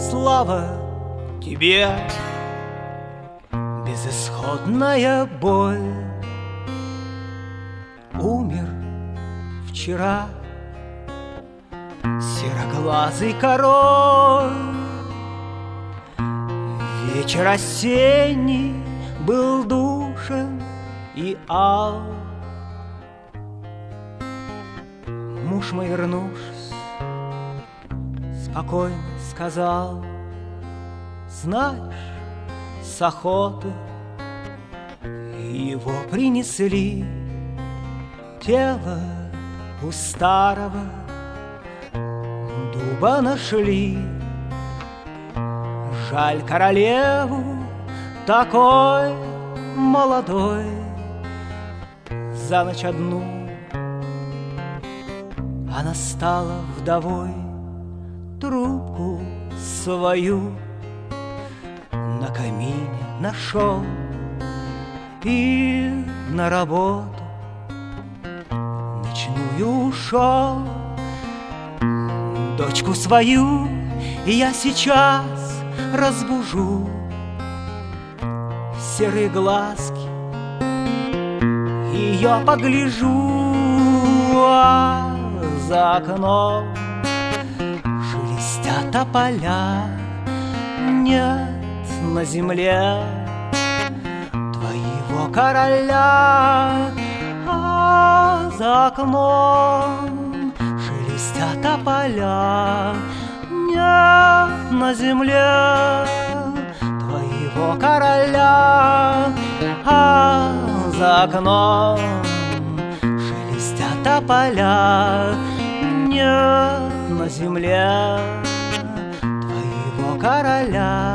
слава тебе, безысходная боль. Умер вчера сероглазый король. Вечер осенний был душен и ал. Муж мой, вернувшись, спокойно сказал: знаешь, с охоты его принесли, тело у старого дуба нашли. Жаль королеву такой молодой, за ночь одну она стала вдовой. Трубку свою на камине нашел и на работу ночную ушел. Дочку свою я сейчас разбужу, серые глазки ее погляжу, а за окном шелестят тополя. Нет на земле твоего короля, а за окном шелестят тополя. Нет на земле твоего короля, а за окном шелестят тополя. Нет на земле твоего короля.